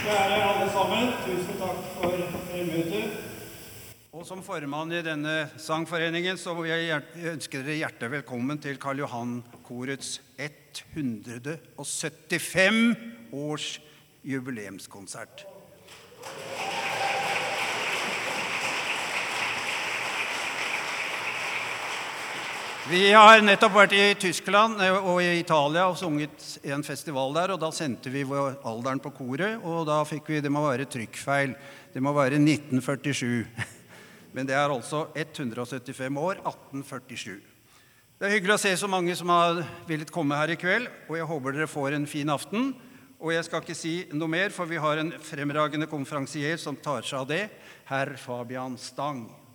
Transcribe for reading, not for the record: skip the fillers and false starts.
Kjære alle sammen, tusen takk for møtet. Og som formann i denne sangforeningen så vil jeg ønske dere hjertelig velkommen til Karl Johan Korets 175 års jubileumskonsert. Vi har nettopp vært i Tyskland og i Italia og sunget en festival der, og da sendte vi alderen på koret, og da fikk vi, det må være trykkfeil, det må være 1947. Men det er altså 175 år, 1847. Det er hyggelig å se så mange som har villet komme her i kveld, og jeg håper dere får en fin aften. Og jeg skal ikke si noe mer, for vi har en fremragende konferansier som tar seg av det, herr Fabian Stang.